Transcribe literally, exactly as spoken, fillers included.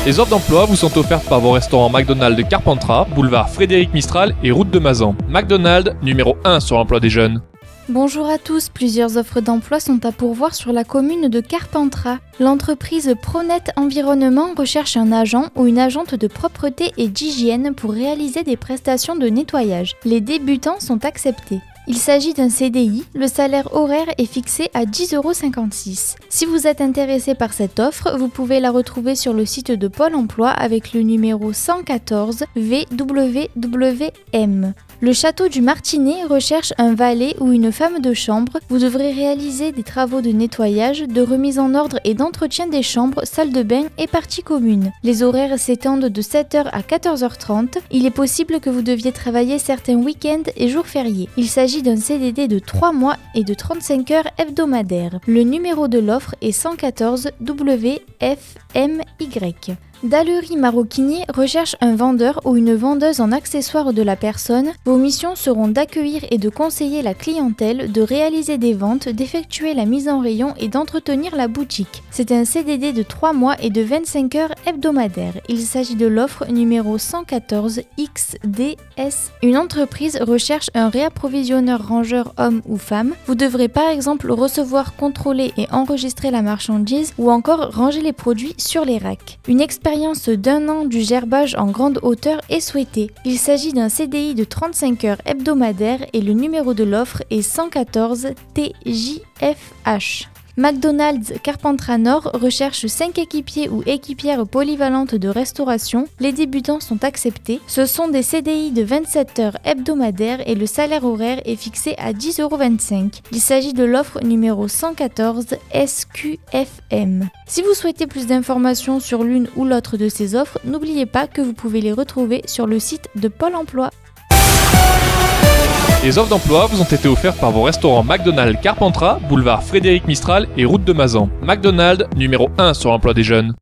Les offres d'emploi vous sont offertes par vos restaurants McDonald's de Carpentras, boulevard Frédéric Mistral et route de Mazan. McDonald's, numéro un sur l'emploi des jeunes. Bonjour à tous, plusieurs offres d'emploi sont à pourvoir sur la commune de Carpentras. L'entreprise Pronet Environnement recherche un agent ou une agente de propreté et d'hygiène pour réaliser des prestations de nettoyage. Les débutants sont acceptés. Il s'agit d'un C D I, le salaire horaire est fixé à dix euros cinquante-six. Si vous êtes intéressé par cette offre, vous pouvez la retrouver sur le site de Pôle emploi avec le numéro cent quatorze V W W M. Le château du Martinet recherche un valet ou une femme de chambre. Vous devrez réaliser des travaux de nettoyage, de remise en ordre et d'entretien des chambres, salles de bain et parties communes. Les horaires s'étendent de sept heures à quatorze heures trente. Il est possible que vous deviez travailler certains week-ends et jours fériés. Il s'agit d'un C D D de trois mois et de trente-cinq heures hebdomadaires. Le numéro de l'offre est cent quatorze W F M Y. Dallerie Maroquinier recherche un vendeur ou une vendeuse en accessoires de la personne. Vos missions seront d'accueillir et de conseiller la clientèle, de réaliser des ventes, d'effectuer la mise en rayon et d'entretenir la boutique. C'est un C D D de trois mois et de vingt-cinq heures hebdomadaires. Il s'agit de l'offre numéro cent quatorze X D S. Une entreprise recherche un réapprovisionneur rangeur homme ou femme. Vous devrez par exemple recevoir, contrôler et enregistrer la marchandise ou encore ranger les produits sur les racks. Une expérience d'un an du gerbage en grande hauteur est souhaitée. Il s'agit d'un C D I de trente-cinq heures hebdomadaires et le numéro de l'offre est cent quatorze T J F H. McDonald's Carpentras Nord recherche cinq équipiers ou équipières polyvalentes de restauration. Les débutants sont acceptés. Ce sont des C D I de vingt-sept heures hebdomadaires et le salaire horaire est fixé à dix euros vingt-cinq. Il s'agit de l'offre numéro cent quatorze S Q F M. Si vous souhaitez plus d'informations sur l'une ou l'autre de ces offres, n'oubliez pas que vous pouvez les retrouver sur le site de Pôle emploi. Les offres d'emploi vous ont été offertes par vos restaurants McDonald's Carpentras, boulevard Frédéric Mistral et route de Mazan. McDonald's, numéro un sur l'emploi des jeunes.